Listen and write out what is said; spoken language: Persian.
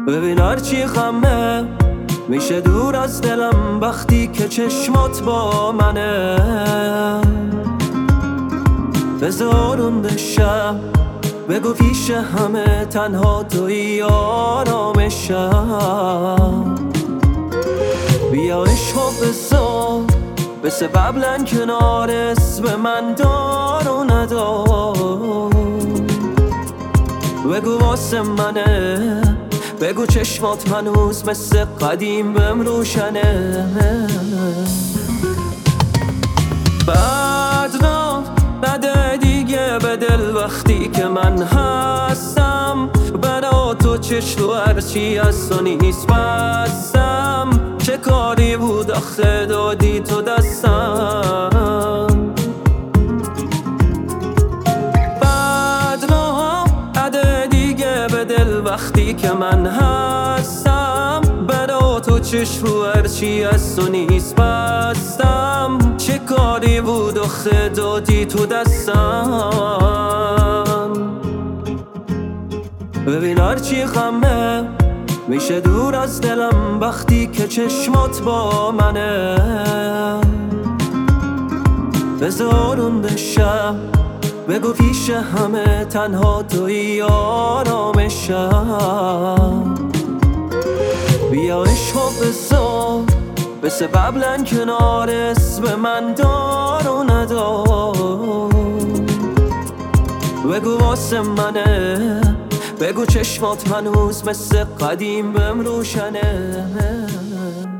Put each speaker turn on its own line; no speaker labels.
ببین هرچی غمه میشه دور از دلم وقتی که چشمات با منه. بذار اون بشم بگو پیش همه تنها توی آرامشم. بیا عشقو بذار بسه قبلا کنار اسم من دار و ندار. بگو واسه منه بگو چشمات هنوز مثل قدیم بهم روشنه. بدنام نده دیگه به دل وقتی که من هستم. برا تو چشم و هرچی از تو نیست بستم. چه کاری بود آخه دادی تو دستم. بدنام نده دیگه به دل وقتی که من هستم. برا تو چشم و هرچی از تو نیست بستم. چه کاری بود آخه دادی تو دستم. ببین هرچی غمه میشه دور از دلم وقتی که چشمات با منه. بذار اون بشم بگو پیش همه تنها توی آرامشم. بیا عشقو بذار بسه قبلا کنار اسم من دار و ندار. بگو واسه منه بگو چشمات هنوز مثل قدیم بهم روشنه.